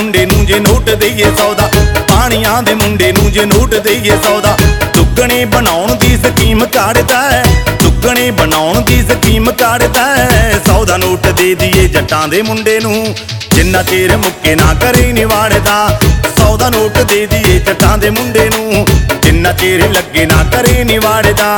ਮੁੰਡੇ ਨੂੰ ਜੇ ਨੋਟ ਦੇਈਏ 100 ਦਾ, ਪਾਣੀਆਂ ਦੇ ਮੁੰਡੇ ਨੂੰ ਜੇ ਨੋਟ ਦੇਈਏ 100 ਦਾ। ਦੁੱਗਣੇ ਬਣਾਉਣ ਦੀ ਸਕੀਮ ਕੱਢਦਾ ਹੈ, ਦੁੱਗਣੇ ਬਣਾਉਣ ਦੀ ਸਕੀਮ ਕੱਢਦਾ ਹੈ। 100 ਦਾ ਨੋਟ ਦੇ ਦਈਏ ਜੱਟਾਂ ਦੇ ਮੁੰਡੇ ਨੂੰ, ਜਿੰਨਾ ਚਿਰ ਮੁੱਕੇ ਨਾ ਕਰੇ ਨੀ ਵਾੜਦਾ। 100 ਦਾ ਨੋਟ ਦੇ ਦਈਏ ਜੱਟਾਂ ਦੇ ਮੁੰਡੇ ਨੂੰ, ਜਿੰਨਾ ਚਿਰ ਲੱਗੇ ਨਾ ਕਰੇ ਨੀ ਵਾੜਦਾ।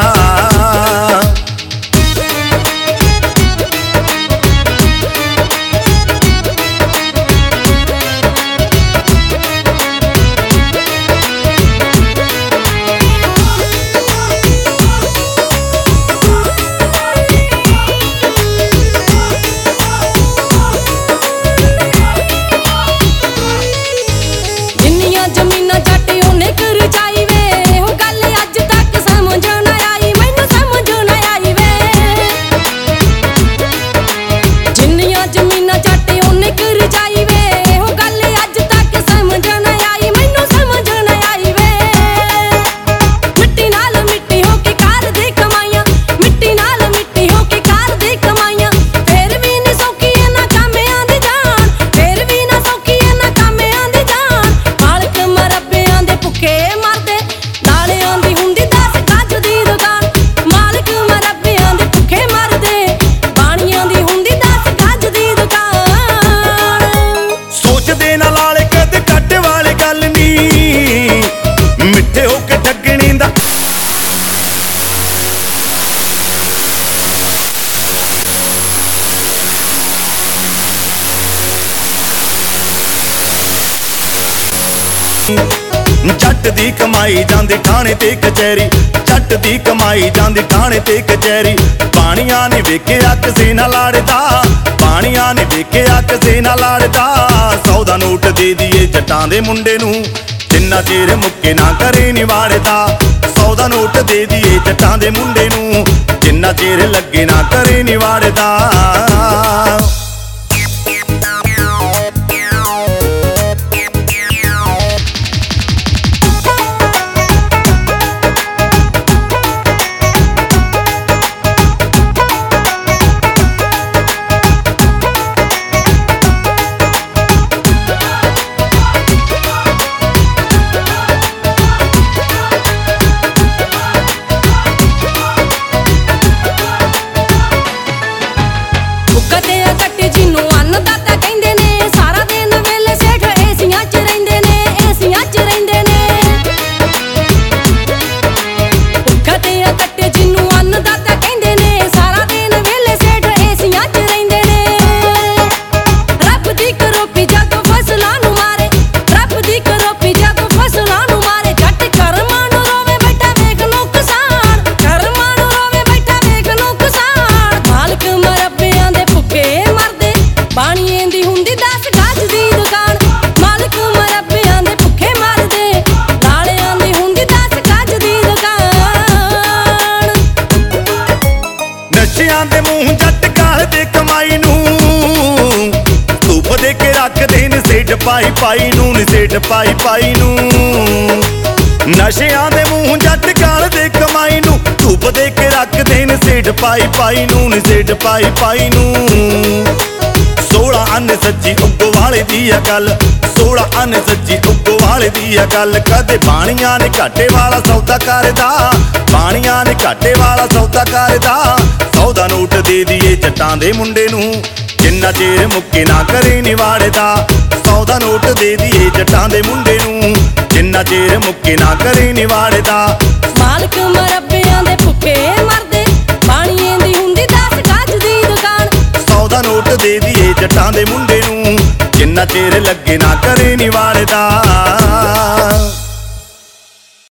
ਜੱਟ ਦੀ ਕਮਾਈ ਜਾਂਦੀ ਥਾਣੇ ਤੇ ਕਚਹਿਰੀ, ਜੱਟ ਦੀ ਕਮਾਈ ਜਾਂਦੀ ਥਾਣੇ ਤੇ ਕਚਹਿਰੀ। ਬਾਣੀਆਂ ਨੇ ਵੇਖਿਆ ਕਿਸੇ ਨਾਲ ਲੜਦਾ, ਬਾਣੀਆਂ ਨੇ ਵੇਖਿਆ ਕਿਸੇ ਨਾਲ ਲੜਦਾ। 100 ਦਾ ਨੋਟ ਦੇ ਦਈਏ ਜੱਟਾਂ ਦੇ ਮੁੰਡੇ ਨੂੰ, ਜਿੰਨਾ ਚਿਰ ਮੁੱਕੇ ਨਾ ਕਰੇ ਨੀ ਵਾੜਦਾ। 100 ਦਾ ਨੋਟ ਦੇ ਦਈਏ ਜੱਟਾਂ ਦੇ ਮੁੰਡੇ ਨੂੰ, ਜਿੰਨਾ ਚਿਰ ਲੱਗੇ ਨਾ ਕਰੇ ਨੀ ਵਾੜਦਾ। ਨਸ਼ਿਆਂ ਦੇ ਮੂੰਹ ਜੱਟ ਕਾਲਦੇ ਕਮਾਈ ਨੂੰ, ਧੂਪ ਦੇ ਕੇ ਰੱਖਦੇ ਨੇ ਸੇਠ ਪਾਈ ਪਾਈ ਨੂੰ, ਨੀ ਸੇਠ ਪਾਈ ਪਾਈ ਨੂੰ। ਨਸ਼ਿਆਂ ਦੇ ਮੂੰਹ ਜੱਟ ਕਾਲਦੇ ਕਮਾਈ ਨੂੰ, ਧੂਪ ਦੇ ਕੇ ਰੱਖਦੇ ਨੇ ਸੇਠ ਪਾਈ ਪਾਈ ਨੂੰ, ਨੀ ਸੇਠ ਪਾਈ ਪਾਈ ਨੂੰ। 16 ਅੰਨ ਸੱਚੀ ਉੱਗੋ ਵਾਲੇ ਦੀ ਆ ਗੱਲ, 16 ਅੰਨ ਸੱਚੀ ਉੱਗੋ ਵਾਲੇ ਦੀ ਆ ਗੱਲ। ਕਦੇ ਬਾਣੀਆਂ ਨੇ ਘਾਟੇ ਵਾਲਾ ਸੌਦਾ ਕਰਦਾ, ਬਾਣੀਆਂ ਨੇ ਘਾਟੇ ਵਾਲਾ ਸੌਦਾ ਕਰਦਾ। 100 ਦਾ ਨੋਟ ਦੇ ਦਈਏ ਜੱਟਾਂ ਦੇ ਮੁੰਡੇ ਨੂੰ, ਜਿੰਨਾ ਚਿਰ ਮੁੱਕੇ ਨਾ ਕਰੇ ਨੀ ਵਾੜਦਾ। 100 ਦਾ ਨੋਟ ਦੇ ਦਈਏ ਜੱਟਾਂ ਦੇ ਮੁੰਡੇ ਨੂੰ, ਜਿੰਨਾ ਚਿਰ ਮੁੱਕੇ ਨਾ ਕਰੇ ਨੀ ਵਾੜਦਾ। ਮਾਲਕ ਮਰੱਬਿਆਂ ਦੇ ਭੁੱਖੇ ਮਰਦੇ, ਬਾਣੀਏ ਦੀ ਹੁੰਦੀ 10 ਗੱਜ ਦੀ ਦੁਕਾਨ। 100 ਦਾ ਨੋਟ ਦੇ ਦਈਏ ਜੱਟਾਂ ਦੇ ਮੁੰਡੇ ਨੂੰ, ਜਿੰਨਾ ਚਿਰ ਲੱਗੇ ਨਾ ਕਰੇ ਨੀ ਵਾੜਦਾ।